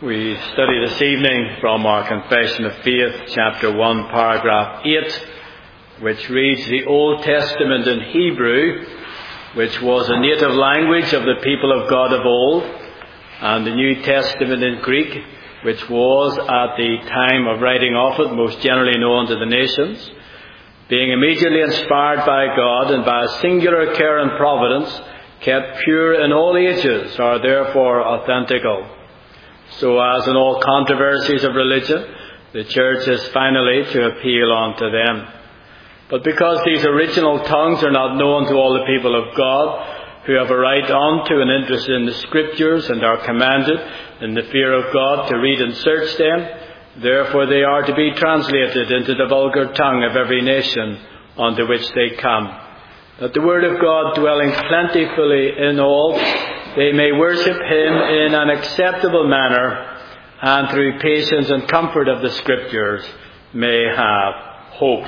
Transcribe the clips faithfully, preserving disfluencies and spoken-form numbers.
We study this evening from our Confession of Faith, chapter one, paragraph eight, which reads, "The Old Testament in Hebrew, which was a native language of the people of God of old, and the New Testament in Greek, which was at the time of writing of it most generally known to the nations, being immediately inspired by God and by a singular care and providence, kept pure in all ages, are therefore authentical. So as in all controversies of religion, the Church is finally to appeal unto them. But because these original tongues are not known to all the people of God, who have a right unto and interest in the Scriptures and are commanded in the fear of God to read and search them, therefore they are to be translated into the vulgar tongue of every nation unto which they come, that the word of God dwelling plentifully in all, they may worship Him in an acceptable manner, and through patience and comfort of the Scriptures may have hope."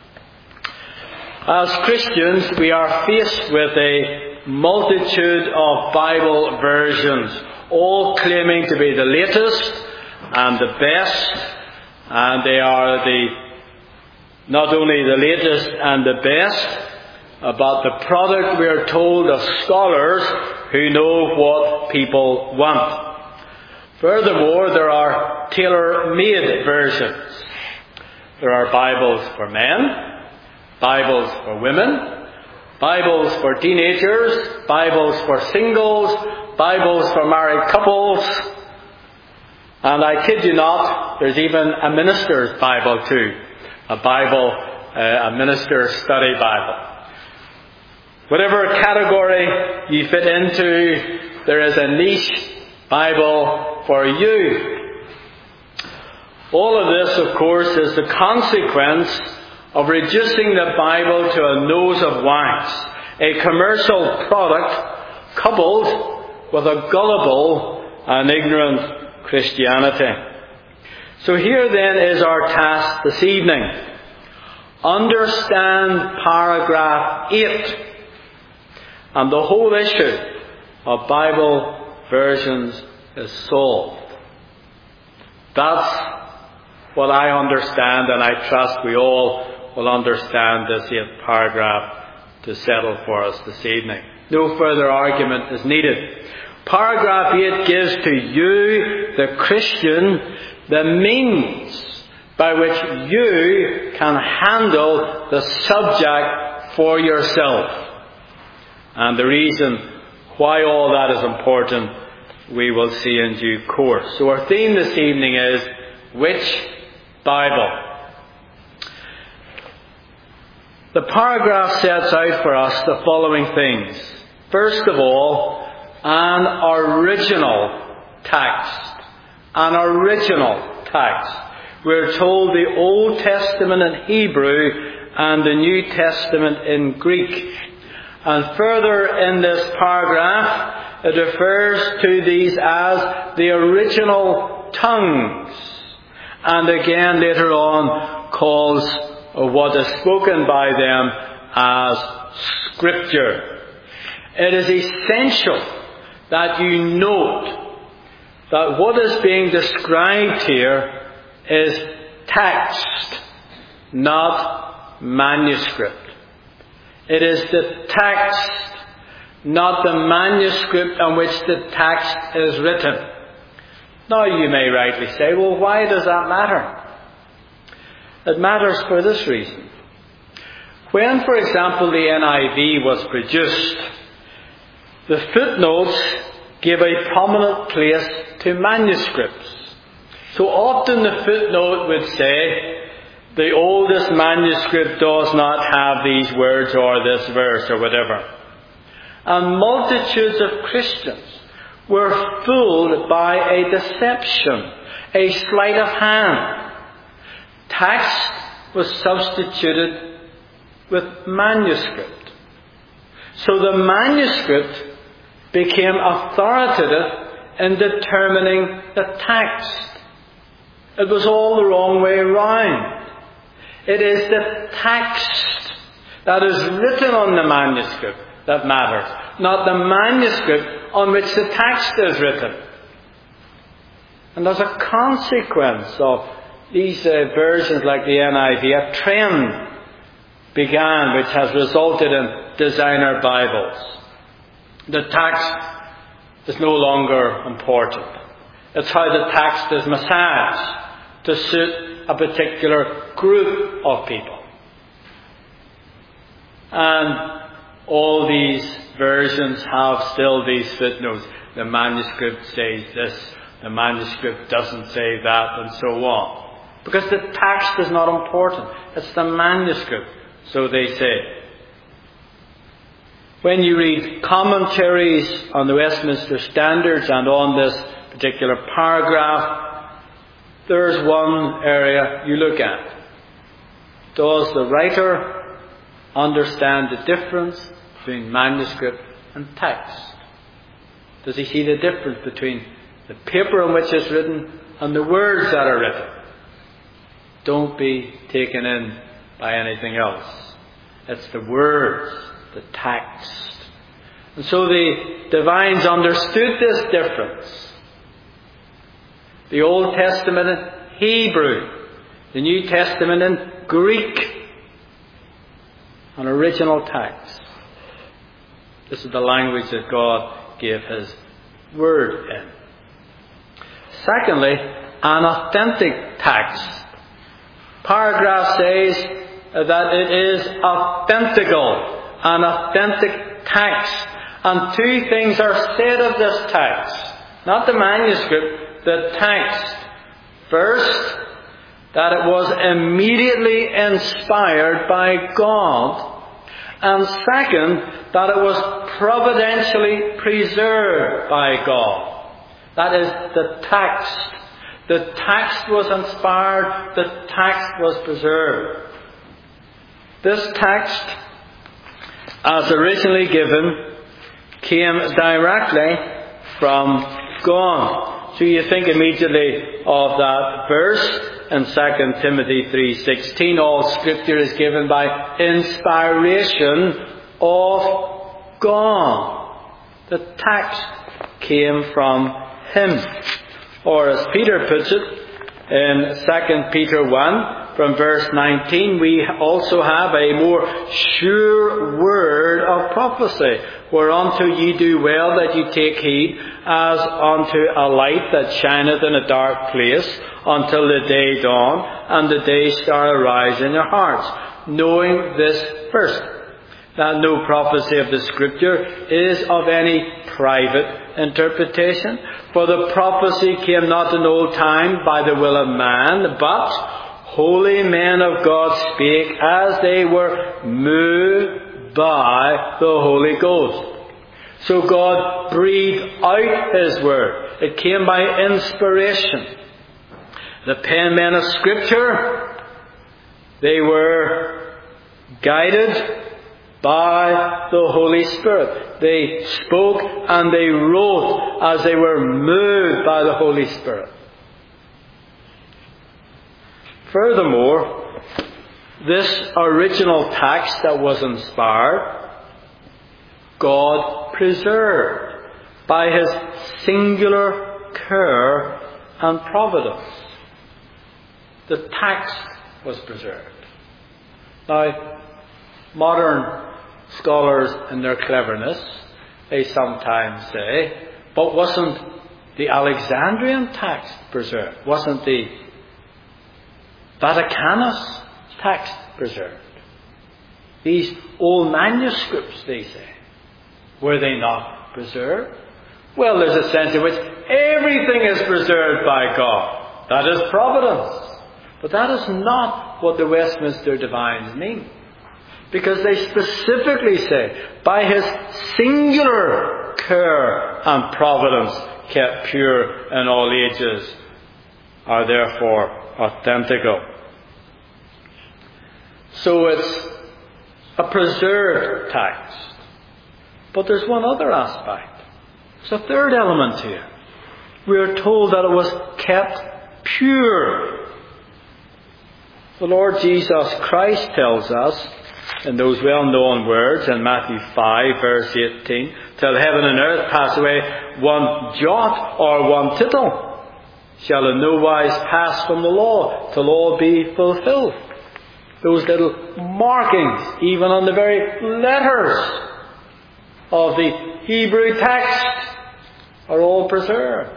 As Christians, we are faced with a multitude of Bible versions, all claiming to be the latest and the best, and they are the not only the latest and the best, but the product, we are told, of scholars who know what people want. Furthermore, there are tailor-made versions. There are Bibles for men, Bibles for women, Bibles for teenagers, Bibles for singles, Bibles for married couples, and I kid you not, there's even a minister's Bible too, a Bible, uh, a minister's study Bible. Whatever category you fit into, there is a niche Bible for you. All of this, of course, is the consequence of reducing the Bible to a nose of wax, a commercial product coupled with a gullible and ignorant Christianity. So here then is our task this evening. Understand paragraph eight. And the whole issue of Bible versions is solved. That's what I understand, and I trust we all will understand this eighth paragraph to settle for us this evening. No further argument is needed. Paragraph eight gives to you, the Christian, the means by which you can handle the subject for yourself. And the reason why all that is important, we will see in due course. So our theme this evening is, which Bible? The paragraph sets out for us the following things. First of all, an original text. An original text. We're told the Old Testament in Hebrew and the New Testament in Greek. And further in this paragraph, it refers to these as the original tongues. And again later on calls what is spoken by them as Scripture. It is essential that you note that what is being described here is text, not manuscript. It is the text, not the manuscript on which the text is written. Now you may rightly say, well, why does that matter? It matters for this reason. When, for example, the N I V was produced, the footnotes gave a prominent place to manuscripts. So often the footnote would say, the oldest manuscript does not have these words or this verse or whatever. And multitudes of Christians were fooled by a deception, a sleight of hand. Text was substituted with manuscript. So the manuscript became authoritative in determining the text. It was all the wrong way around. It is the text that is written on the manuscript that matters, not the manuscript on which the text is written. And there's a consequence of these uh, versions like the N I V. A trend began which has resulted in designer Bibles. The text is no longer important. It's how the text is massaged to suit a particular group of people. And all these versions have still these footnotes. The manuscript says this, the manuscript doesn't say that, and so on. Because the text is not important. It's the manuscript, so they say. When you read commentaries on the Westminster Standards and on this particular paragraph, there's one area you look at. Does the writer understand the difference between manuscript and text? Does he see the difference between the paper on which it's written and the words that are written? Don't be taken in by anything else. It's the words, the text. And so the divines understood this difference. The Old Testament in Hebrew, the New Testament in Greek, an original text. This is the language that God gave His Word in. Secondly, an authentic text. Paragraph says that it is authentical, an authentic text. And two things are said of this text. Not the manuscript, the text. First, that it was immediately inspired by God. And second, that it was providentially preserved by God. That is the text. The text was inspired, the text was preserved. This text, as originally given, came directly from God. So you think immediately of that verse in Second Timothy three sixteen, all Scripture is given by inspiration of God. The text came from Him. Or as Peter puts it in Second Peter one, from verse nineteen, we also have a more sure word of prophecy, whereunto ye do well that ye take heed, as unto a light that shineth in a dark place, until the day dawn, and the day star arise in your hearts, knowing this first, that no prophecy of the Scripture is of any private interpretation. For the prophecy came not in old time by the will of man, but holy men of God spake as they were moved by the Holy Ghost. So God breathed out His word. It came by inspiration. The penmen of Scripture, they were guided by the Holy Spirit. They spoke and they wrote as they were moved by the Holy Spirit. Furthermore, this original text that was inspired, God preserved by His singular care and providence. The text was preserved. Now, modern scholars in their cleverness, they sometimes say, but wasn't the Alexandrian text preserved? Wasn't the Vaticanus text preserved? These old manuscripts, they say, were they not preserved? Well, there's a sense in which everything is preserved by God. That is providence. But that is not what the Westminster Divines mean. Because they specifically say, by His singular care and providence kept pure in all ages, are therefore authentical. So it's a preserved text. But there's one other aspect. There's a third element here. We are told that it was kept pure. The Lord Jesus Christ tells us in those well-known words in Matthew five, verse eighteen, till heaven and earth pass away, one jot or one tittle shall in no wise pass from the law, till all be fulfilled. Those little markings, even on the very letters of the Hebrew text, are all preserved.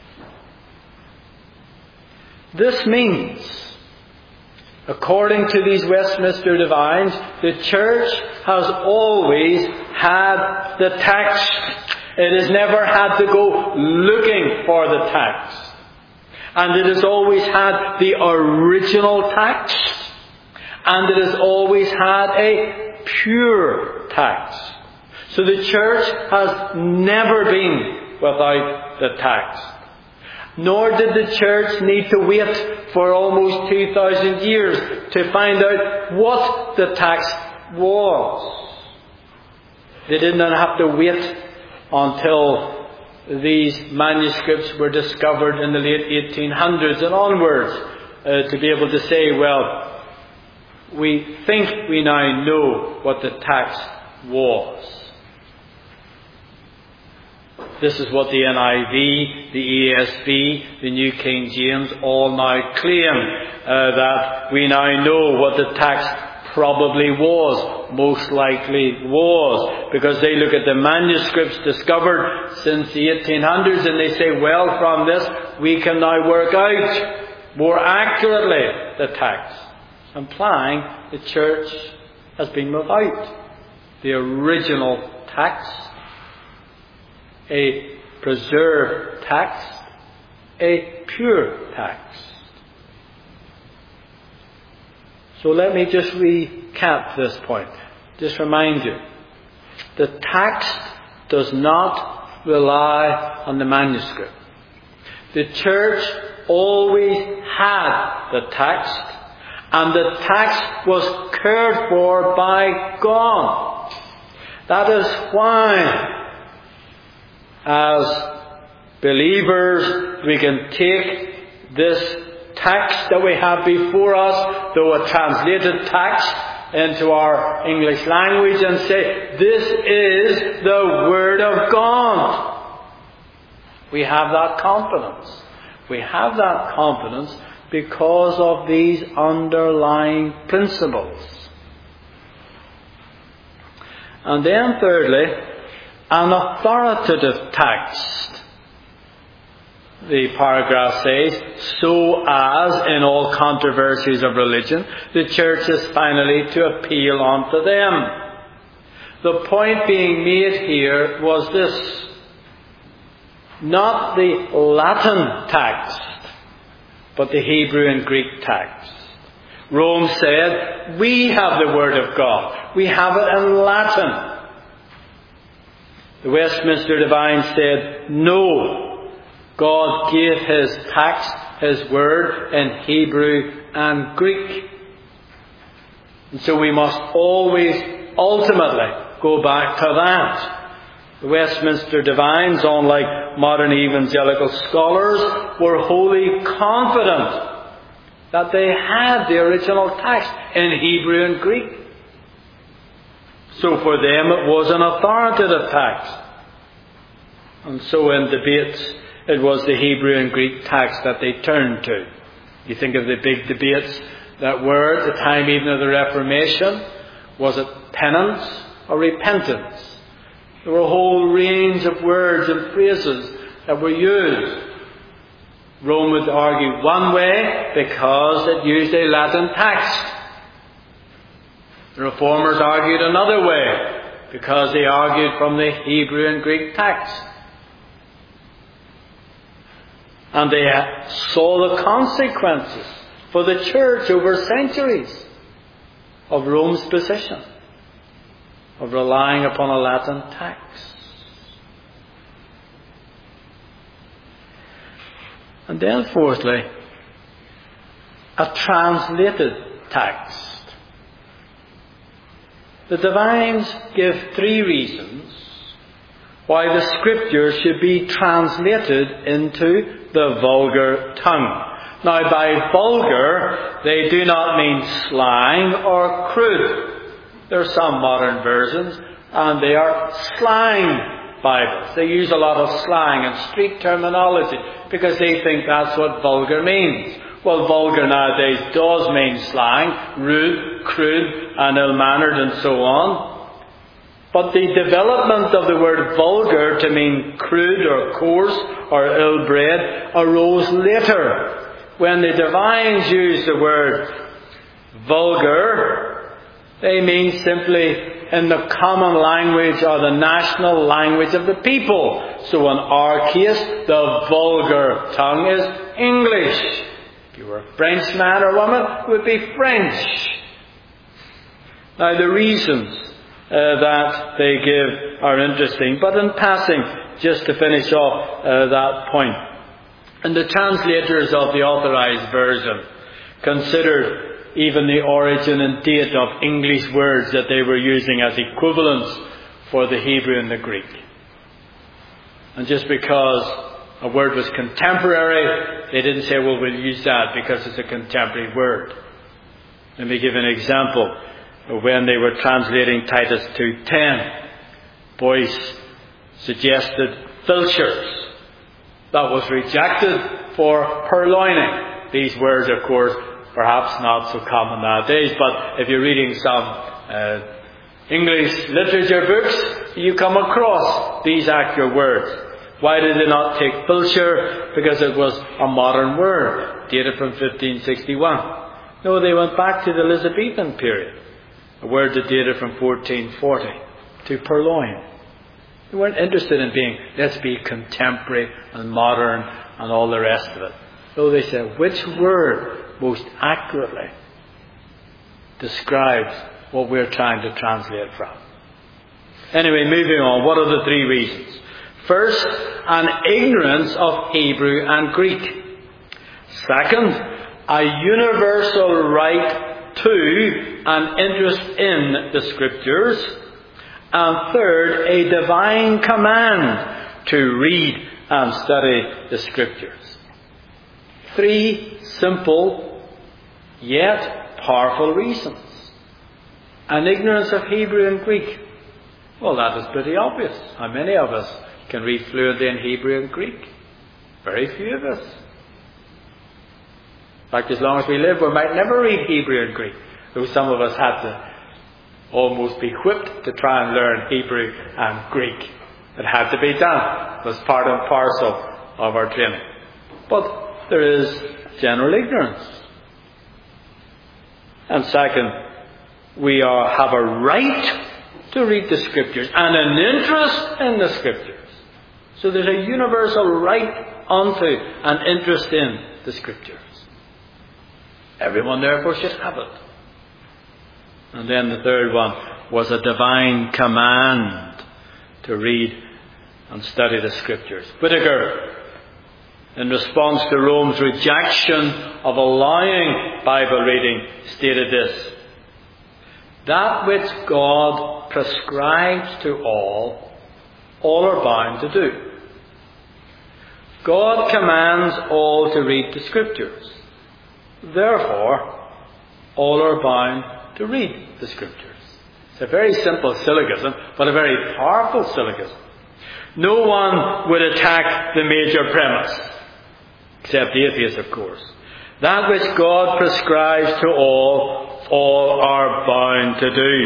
This means, according to these Westminster Divines, the Church has always had the text. It has never had to go looking for the text. And it has always had the original text. And it has always had a pure text. So the Church has never been without the text. Nor did the Church need to wait for almost two thousand years to find out what the text was. They did not have to wait until these manuscripts were discovered in the late eighteen hundreds and onwards uh, to be able to say, well, we think we now know what the text was. This is what the N I V, the E S V, the New King James all now claim, uh, that we now know what the text probably was, most likely was, because they look at the manuscripts discovered since the eighteen hundreds and they say, well, from this we can now work out more accurately the text, implying the Church has been without the original text, a preserved text, a pure text. So let me just recap this point. Just remind you. The text does not rely on the manuscript. The Church always had the text, and the text was cared for by God. That is why, as believers, we can take this text that we have before us, though a translated text, into our English language and say, this is the Word of God. We have that confidence. We have that confidence because of these underlying principles. And then thirdly, an authoritative text. The paragraph says, so as in all controversies of religion, the Church is finally to appeal unto them. The point being made here was this: not the Latin text, but the Hebrew and Greek text. Rome said, we have the Word of God. We have it in Latin. The Westminster Divines said, no. God gave His text, His Word, in Hebrew and Greek. And so we must always, ultimately, go back to that. The Westminster Divines, unlike modern evangelical scholars, were wholly confident that they had the original text in Hebrew and Greek. So for them it was an authoritative text. And so in debates, it was the Hebrew and Greek text that they turned to. You think of the big debates that were at the time even of the Reformation. Was it penance or repentance? There were a whole range of words and phrases that were used. Rome would argue one way because it used a Latin text. The Reformers argued another way because they argued from the Hebrew and Greek text. And they saw the consequences for the Church over centuries of Rome's position, of relying upon a Latin text. And then fourthly, a translated text. The Divines give three reasons why the Scriptures should be translated into the vulgar tongue. Now, by vulgar, they do not mean slang or crude. There are some modern versions, and they are slang Bibles. They use a lot of slang and street terminology because they think that's what vulgar means. Well, vulgar nowadays does mean slang, rude, crude, and ill-mannered and so on. But the development of the word vulgar to mean crude or coarse or ill-bred arose later. When the divines used the word vulgar, they mean simply in the common language or the national language of the people. So in our case, the vulgar tongue is English. If you were a French man or woman, it would be French. Now the reasons uh, that they give are interesting, but in passing, just to finish off uh, that point, and the translators of the Authorized Version considered even the origin and date of English words that they were using as equivalents for the Hebrew and the Greek. And just because a word was contemporary, they didn't say, well, we'll use that because it's a contemporary word. Let me give an example. When they were translating Titus two ten, Boyce suggested filchers. That was rejected for purloining. These words, of course, perhaps not so common nowadays, but if you're reading some uh, English literature books, you come across these accurate words. Why did they not take filcher? Because it was a modern word, dated from fifteen sixty-one. No, they went back to the Elizabethan period, a word that dated from fourteen forty, to purloin. They weren't interested in being, let's be contemporary and modern and all the rest of it. No, they said, which word most accurately describes what we're trying to translate from? Anyway, moving on. What are the three reasons? First, an ignorance of Hebrew and Greek. Second, a universal right to and interest in the Scriptures. And third, a divine command to read and study the Scriptures. Three simple yet powerful reasons. An ignorance of Hebrew and Greek. Well, that is pretty obvious. How many of us can read fluently in Hebrew and Greek? Very few of us. In fact, as long as we live, we might never read Hebrew and Greek. Though some of us had to almost be whipped to try and learn Hebrew and Greek. It had to be done. It was part and parcel of our training. But there is general ignorance. And second, we are, have a right to read the Scriptures and an interest in the Scriptures. So there's a universal right unto and interest in the Scriptures. Everyone therefore should have it. And then the third one was a divine command to read and study the Scriptures. Whittaker, in response to Rome's rejection of allowing Bible reading, stated this: that which God prescribes to all, all are bound to do. God commands all to read the Scriptures. Therefore, all are bound to read the Scriptures. It's a very simple syllogism, but a very powerful syllogism. No one would attack the major premise, except the atheists, of course. That which God prescribes to all, all are bound to do.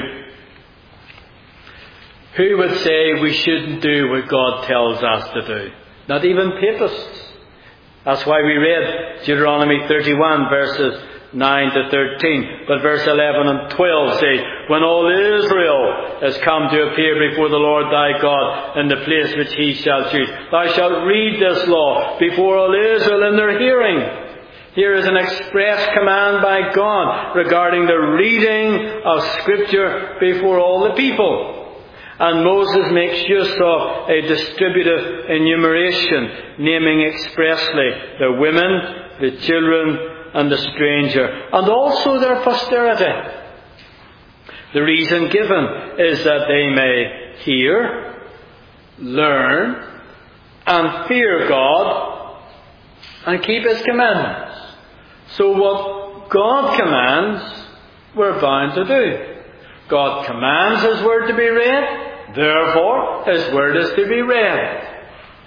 Who would say we shouldn't do what God tells us to do? Not even papists. That's why we read Deuteronomy thirty-one, verses nine to thirteen. But verse eleven and twelve say, when all Israel is come to appear before the Lord thy God in the place which he shall choose, thou shalt read this law before all Israel in their hearing. Here is an express command by God regarding the reading of Scripture before all the people. And Moses makes use of a distributive enumeration, naming expressly the women, the children, and the stranger, and also their posterity. The reason given is that they may hear, learn, and fear God, and keep His commandments. So what God commands, we're bound to do. God commands His Word to be read, Therefore, his word is to be read.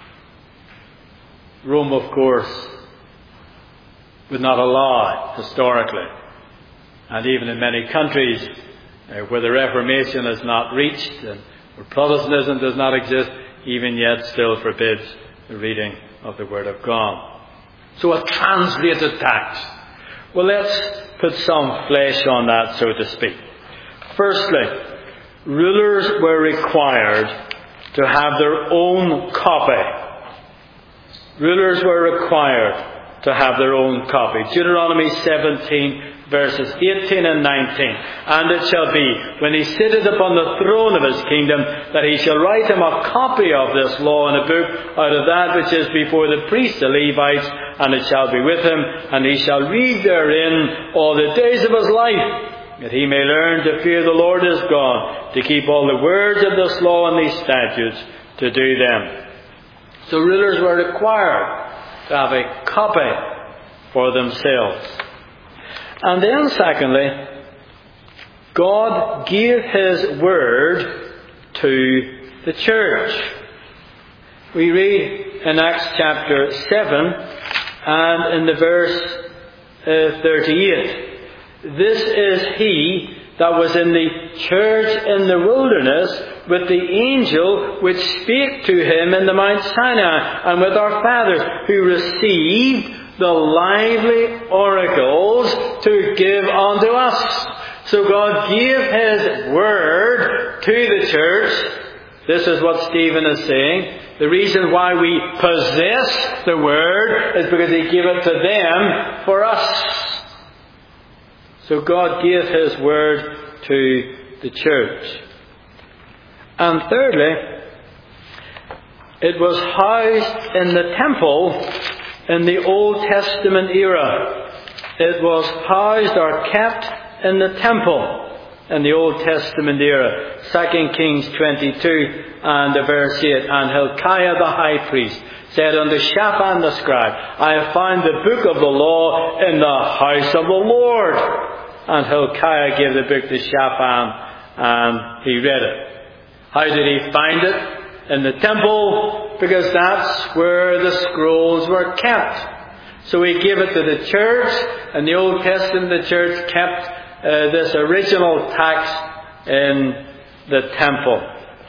Rome, of course, would not allow it historically. And even in many countries uh, where the Reformation has not reached and where Protestantism does not exist, even yet still forbids the reading of the Word of God. So a translated text. Well, let's put some flesh on that, so to speak. Firstly, rulers were required to have their own copy. Rulers were required to have their own copy. Deuteronomy seventeen, verses eighteen and nineteen. And it shall be, when he sitteth upon the throne of his kingdom, that he shall write him a copy of this law in a book out of that which is before the priests, the Levites, and it shall be with him, and he shall read therein all the days of his life, that he may learn to fear the Lord his God, to keep all the words of this law and these statutes, to do them. So rulers were required to have a copy for themselves. And then secondly, God gave his word to the church. We read in Acts chapter seven and in the verse uh, thirty-eight. This is he that was in the church in the wilderness with the angel which spake to him in the Mount Sinai, and with our fathers, who received the lively oracles to give unto us. So God gave his word to the church. This is what Stephen is saying. The reason why we possess the word is because he gave it to them for us. So God gave his word to the church. And thirdly, it was housed in the temple in the Old Testament era. It was housed or kept in the temple in the Old Testament era. Second Kings twenty-two and verse eight. And Hilkiah the high priest said unto Shaphan the scribe, I have found the book of the law in the house of the Lord. And Hilkiah gave the book to Shaphan, and he read it. How did he find it? In the temple, because that's where the scrolls were kept. So he gave it to the church. In the Old Testament, the church kept uh, this original text in the temple.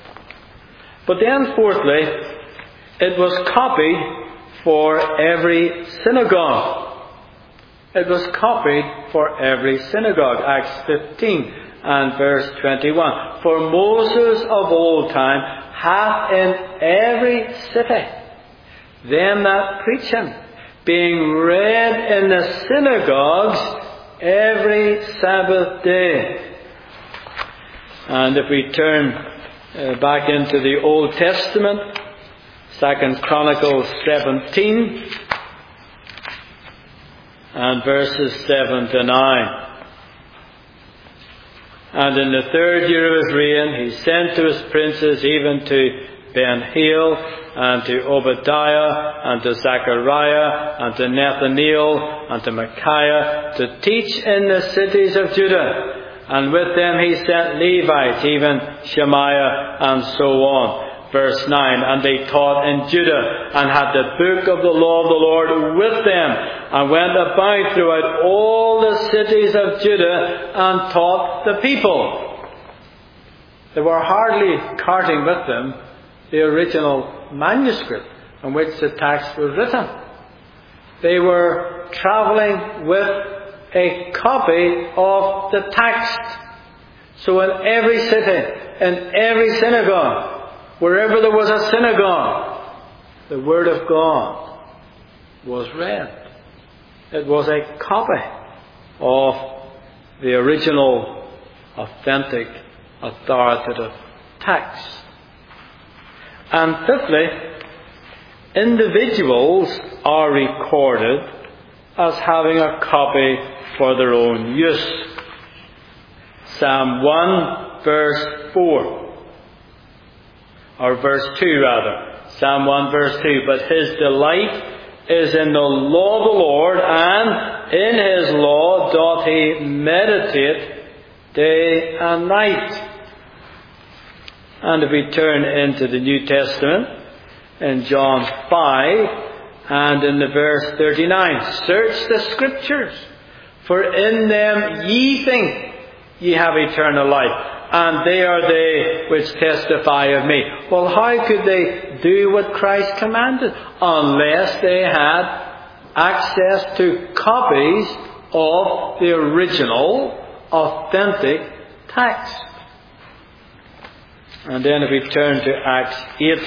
But then fourthly, it was copied for every synagogue. It was copied for every synagogue. Acts fifteen and verse twenty-one. For Moses of old time hath in every city them that preach him, being read in the synagogues every Sabbath day. And if we turn uh, back into the Old Testament, Second Chronicles seventeen and verses seven to nine. And in the third year of his reign, he sent to his princes, even to Ben-Hail, and to Obadiah, and to Zechariah, and to Nathaniel, and to Micaiah, to teach in the cities of Judah. And with them he sent Levites, even Shemaiah, and so on. Verse nine, and they taught in Judah, and had the book of the law of the Lord with them, and went about throughout all the cities of Judah, and taught the people. They were hardly carting with them the original manuscript on which the text was written. They were travelling with a copy of the text. So in every city, in every synagogue, wherever there was a synagogue, the Word of God was read. It was a copy of the original, authentic, authoritative text. And fifthly, individuals are recorded as having a copy for their own use. Psalm one, verse four. Or verse two rather. Psalm one verse two. But his delight is in the law of the Lord, and in his law doth he meditate day and night. And if we turn into the New Testament, in John five, and in the verse thirty-nine, search the Scriptures, for in them ye think ye have eternal life, and they are they which testify of me. Well, how could they do what Christ commanded unless they had access to copies of the original, authentic text? And then if we turn to Acts eight,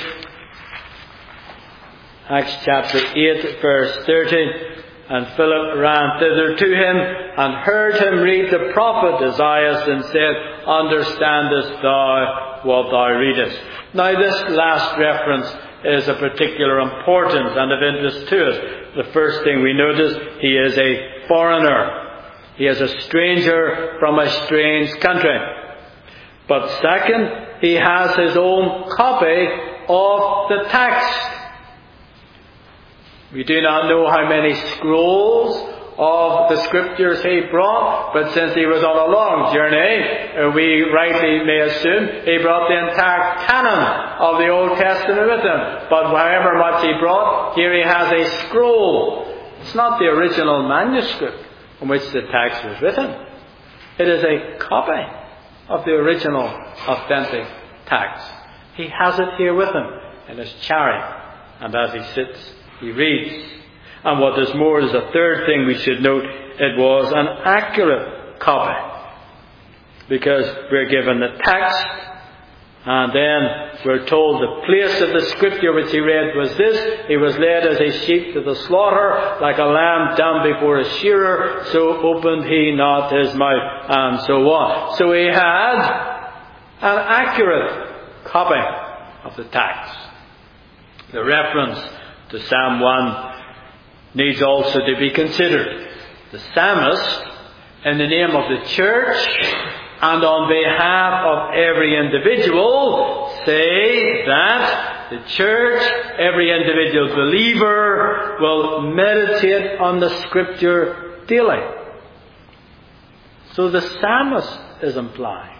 Acts chapter eight, verse thirty, and Philip ran thither to him, and heard him read the prophet Isaiah, and said, Understandest thou what thou readest? Now this last reference is of particular importance and of interest to us. The first thing we notice, he is a foreigner. He is a stranger from a strange country. But second, he has his own copy of the text. We do not know how many scrolls of the Scriptures he brought, but since he was on a long journey, we rightly may assume he brought the entire canon of the Old Testament with him. But however much he brought, here he has a scroll. It's not the original manuscript on which the text was written. It is a copy of the original authentic text. He has it here with him in his chariot, and as he sits, he reads. And what is more is a third thing we should note. It was an accurate copy, because we're given the text, and then we're told the place of the Scripture which he read was this: He was led as a sheep to the slaughter, like a lamb dumb before a shearer, so opened he not his mouth, and so on. So he had an accurate copy of the text. The reference to Psalm one needs also to be considered. The psalmist, in the name of the church and on behalf of every individual, say that the church, every individual believer, will meditate on the Scripture daily. So the psalmist is implying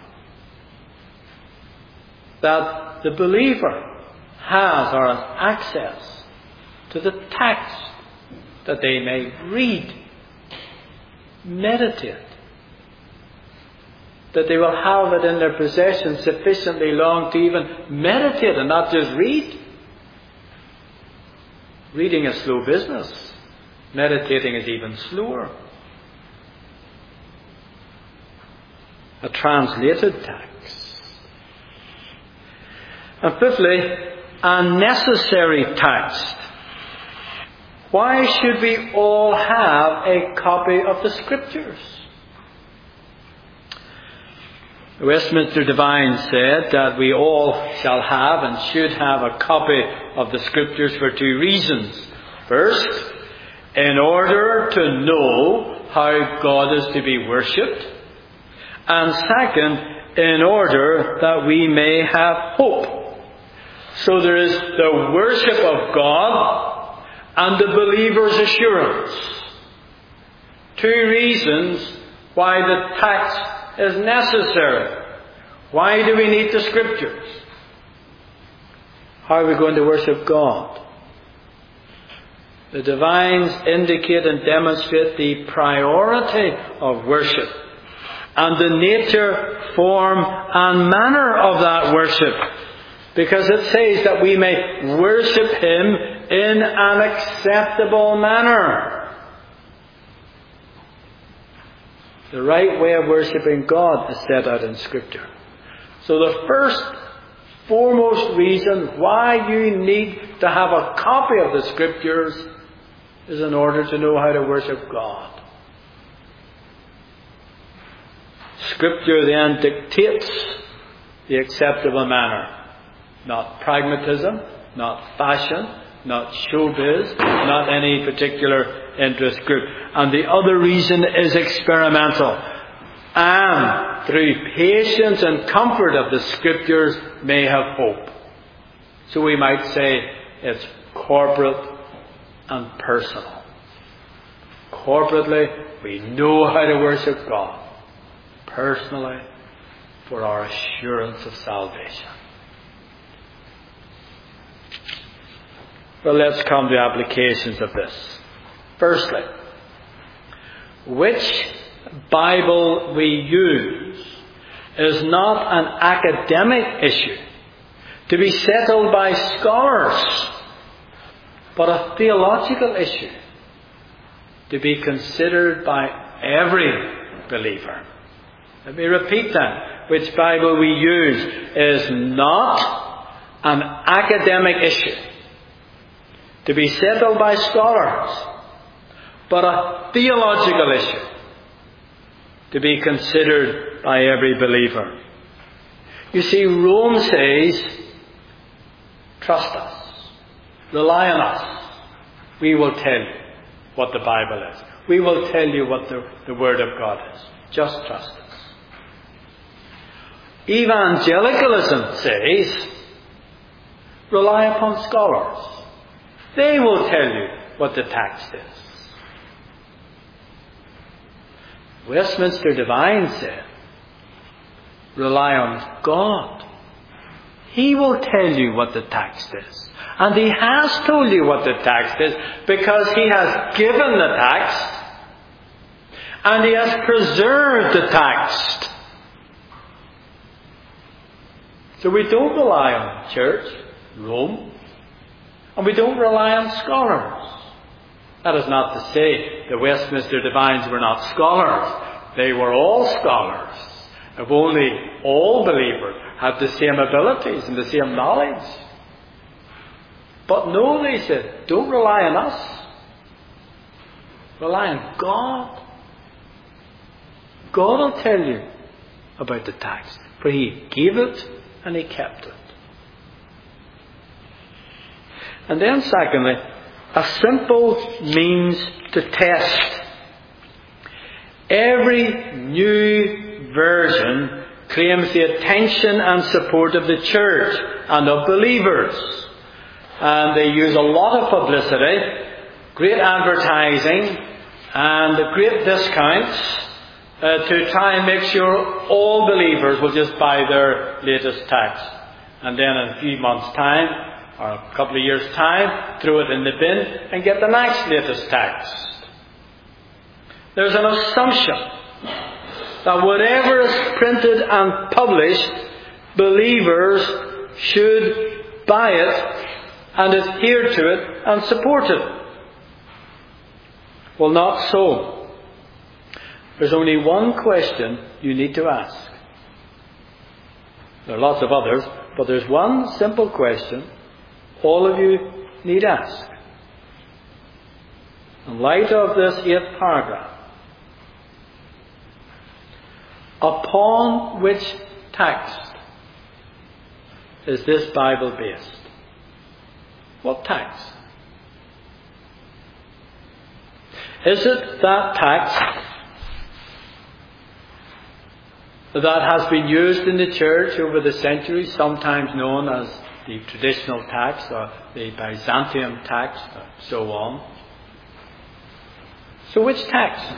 that the believer has or has access to the text, that they may read, meditate, that they will have it in their possession sufficiently long to even meditate and not just read. Reading is slow business. Meditating is even slower. A translated text. And fifthly, a necessary text. Why should we all have a copy of the Scriptures? The Westminster Divines said that we all shall have and should have a copy of the Scriptures for two reasons. First, in order to know how God is to be worshipped. And second, in order that we may have hope. So there is the worship of God and the believer's assurance. Two reasons why the text is necessary. Why do we need the Scriptures? How are we going to worship God? The Divines indicate and demonstrate the priority of worship and the nature, form and manner of that worship. Because it says that we may worship Him in an acceptable manner. The right way of worshipping God is set out in Scripture. So the first, foremost reason why you need to have a copy of the Scriptures is in order to know how to worship God. Scripture then dictates the acceptable manner. Not pragmatism, not fashion, not showbiz, not any particular interest group. And the other reason is experimental. And through patience and comfort of the Scriptures may have hope. So we might say it's corporate and personal. Corporately, we know how to worship God. Personally, for our assurance of salvation. Well, let's come to applications of this. Firstly, which Bible we use is not an academic issue to be settled by scholars, but a theological issue to be considered by every believer. Let me repeat that. Which Bible we use is not an academic issue to be settled by scholars, but a theological issue to be considered by every believer. You see, Rome says, trust us, rely on us. We will tell you what the Bible is. We will tell you what the, the Word of God is. Just trust us. Evangelicalism says, rely upon scholars. They will tell you what the text is. Westminster Divine said, rely on God. He will tell you what the text is. And He has told you what the text is because He has given the text and He has preserved the text. So we don't rely on the church, Rome, and we don't rely on scholars. That is not to say the Westminster Divines were not scholars. They were all scholars. If only all believers had the same abilities and the same knowledge. But no, they said, don't rely on us. Rely on God. God will tell you about the text. For He gave it and He kept it. And then secondly, a simple means to test. Every new version claims the attention and support of the church and of believers. And they use a lot of publicity, great advertising, and great discounts uh, to try and make sure all believers will just buy their latest text. And then in a few months' time, or a couple of years' time, throw it in the bin and get the next latest text. There's an assumption that whatever is printed and published, believers should buy it and adhere to it and support it. Well, not so. There's only one question you need to ask. There are lots of others, but there's one simple question all of you need ask. In light of this eighth paragraph, upon which text is this Bible based? What text? Is it that text that has been used in the church over the centuries, sometimes known as the traditional text or the Byzantium text, or so on? So which text?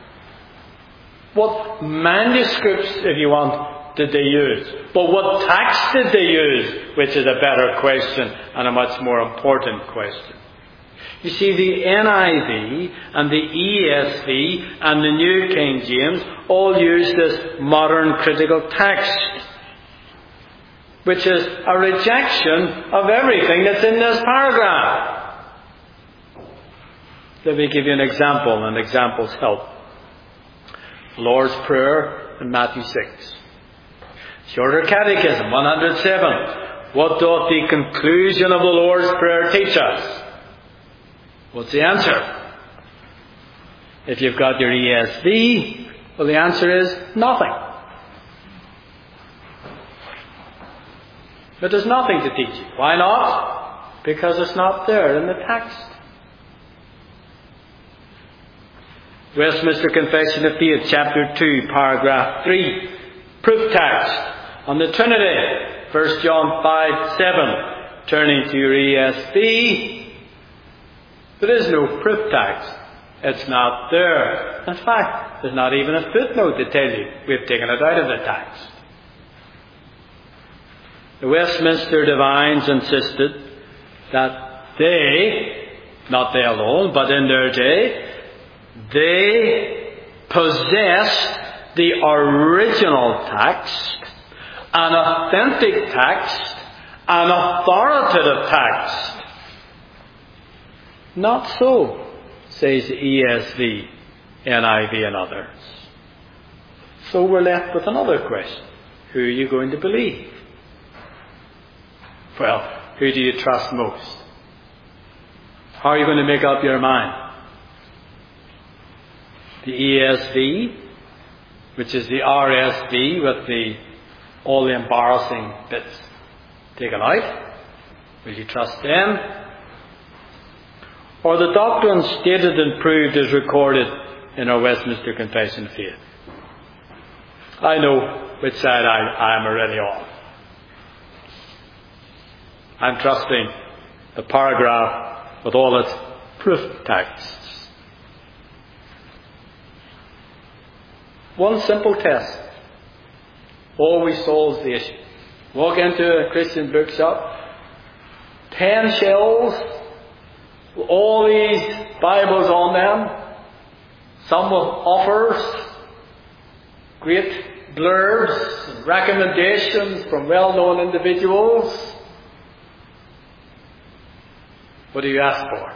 What manuscripts, if you want, did they use? But what text did they use? Which is a better question and a much more important question. You see, the N I V and the E S V and the New King James all use this modern critical text, which is a rejection of everything that's in this paragraph. Let me give you an example, and examples help. Lord's Prayer in Matthew six. Shorter Catechism, one hundred seven. What doth the conclusion of the Lord's Prayer teach us? What's the answer? If you've got your E S V, well, the answer is nothing. It has nothing to teach you. Why not? Because it's not there in the text. Westminster Confession of Faith, chapter two, paragraph three. Proof text on the Trinity, First John five, seven. Turning to your E S V, there is no proof text. It's not there. In fact, there's not even a footnote to tell you we've taken it out of the text. The Westminster Divines insisted that they, not they alone, but in their day, they possessed the original text, an authentic text, an authoritative text. Not so, says the E S V, N I V and others. So we're left with another question. Who are you going to believe? Well, who do you trust most? How are you going to make up your mind? The E S V, which is the R S V with the all the embarrassing bits taken out. Will you trust them? Or the doctrine stated and proved as recorded in our Westminster Confession of Faith? I know which side I, I am already on. I'm trusting the paragraph with all its proof texts. One simple test always solves the issue. Walk into a Christian bookshop, ten shelves, all these Bibles on them, some with offers, great blurbs and recommendations from well-known individuals. What do you ask for?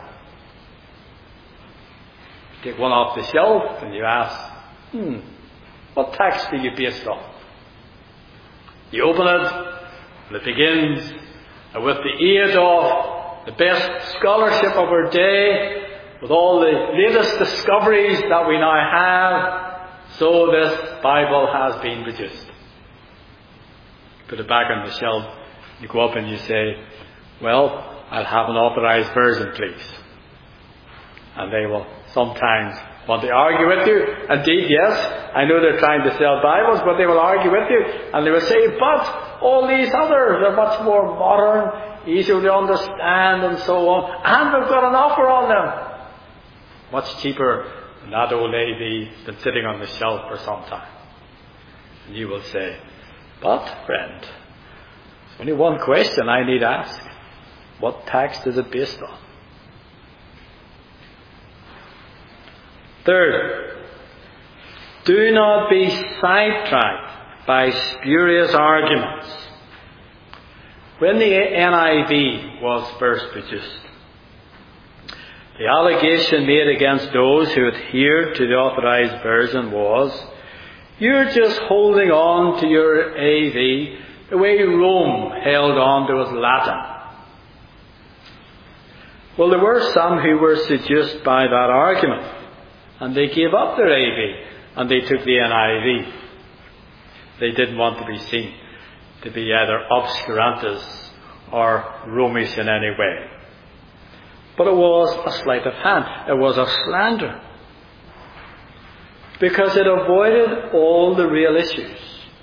You take one off the shelf and you ask, hmm, what text are you based on? You open it, and it begins with the aid of the best scholarship of our day, with all the latest discoveries that we now have, so this Bible has been produced. Put it back on the shelf, you go up and you say, well, I'll have an authorized version, please. And they will sometimes want to argue with you. Indeed, yes, I know they're trying to sell Bibles, but they will argue with you. And they will say, but all these others are much more modern, easier to understand, and so on. And we've got an offer on them. Much cheaper than that old A V that's been sitting on the shelf for some time. And you will say, but, friend, there's only one question I need ask. What text is it based on? Third, do not be sidetracked by spurious arguments. When the N I V was first produced, the allegation made against those who adhered to the authorized version was, you're just holding on to your A V the way Rome held on to its Latin. Well, there were some who were seduced by that argument, and they gave up their A V, and they took the N I V. They didn't want to be seen to be either obscurantists or Romish in any way. But it was a sleight of hand. It was a slander. Because it avoided all the real issues.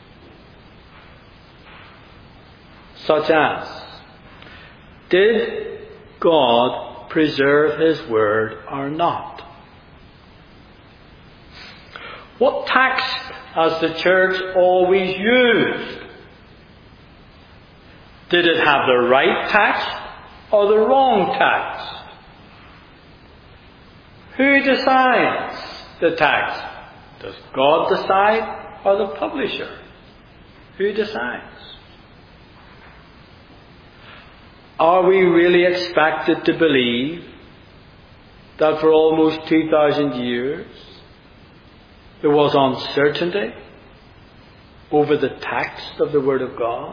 Such as, did God preserve His Word or not? What text has the church always used? Did it have the right text or the wrong text? Who decides the text? Does God decide or the publisher? Who decides? Are we really expected to believe that for almost two thousand years there was uncertainty over the text of the Word of God?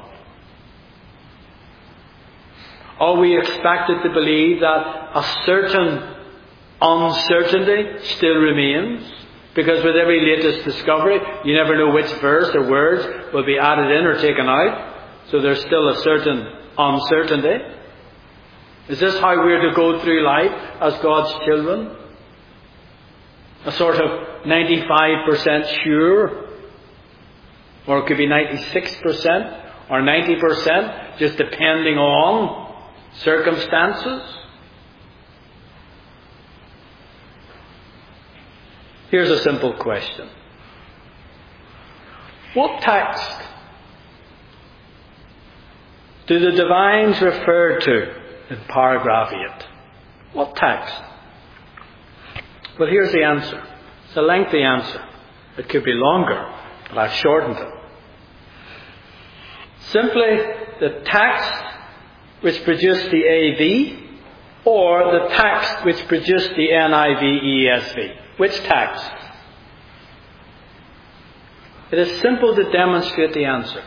Are we expected to believe that a certain uncertainty still remains? Because with every latest discovery, you never know which verse or words will be added in or taken out. So there's still a certain uncertainty. Is this how we're to go through life as God's children? A sort of ninety-five percent sure, or it could be ninety-six percent or ninety percent, just depending on circumstances. Here's a simple question. What text do the divines refer to in paragraph eight. What text? Well, here's the answer. It's a lengthy answer. It could be longer, but I've shortened it. Simply the text which produced the A V or the text which produced the N I V E S V. Which text? It is simple to demonstrate the answer.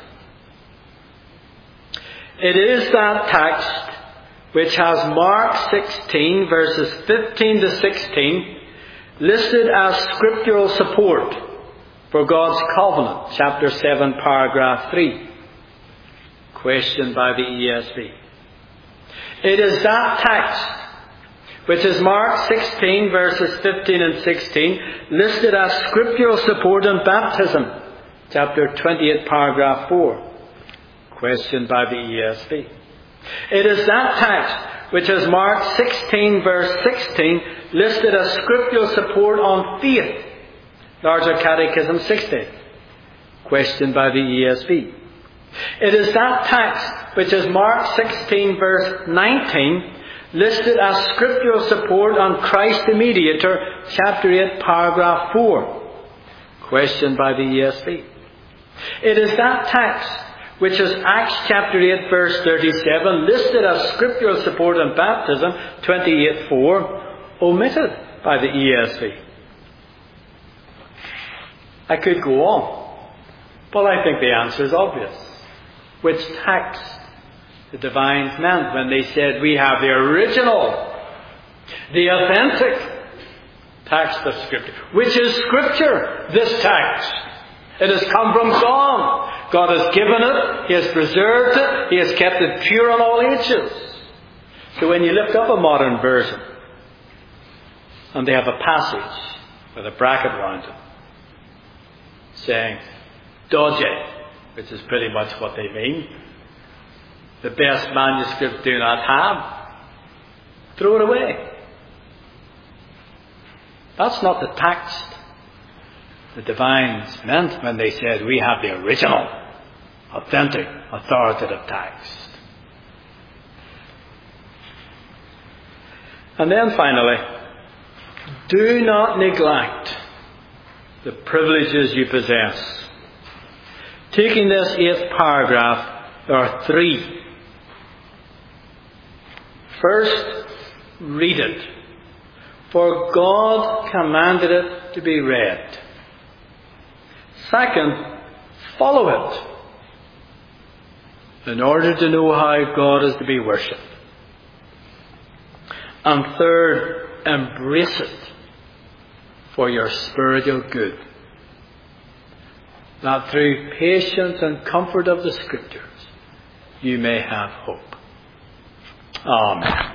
It is that text which has Mark sixteen verses fifteen to sixteen listed as scriptural support for God's covenant, chapter seven, paragraph three. Questioned by the E S V. It is that text, which is Mark sixteen verses fifteen and sixteen, listed as scriptural support in baptism, chapter twenty-eight, paragraph four. Questioned by the E S V. It is that text, which is Mark sixteen verse sixteen, listed as scriptural support on faith, Larger Catechism sixty. Questioned by the E S V. It is that text, which is Mark sixteen verse nineteen, listed as scriptural support on Christ the Mediator, chapter eight, paragraph four. Questioned by the E S V. It is that text, which is Acts chapter eight, verse thirty-seven, listed as scriptural support on baptism, twenty-eight four, omitted by the E S V. I could go on, but I think the answer is obvious. Which text the divines meant when they said we have the original, the authentic text of Scripture. Which is Scripture, this text. It has come from God. God has given it. He has preserved it. He has kept it pure in all ages. So when you lift up a modern version, and they have a passage with a bracket around it, saying, Doge, which is pretty much what they mean. The best manuscripts do not have. Throw it away. That's not the text the divines meant when they said we have the original, authentic, authoritative text. And then finally, do not neglect the privileges you possess. Taking this eighth paragraph, there are three. First, read it. For God commanded it to be read. Second, follow it in order to know how God is to be worshipped. And third, embrace it for your spiritual good, that through patience and comfort of the Scriptures you may have hope. Amen.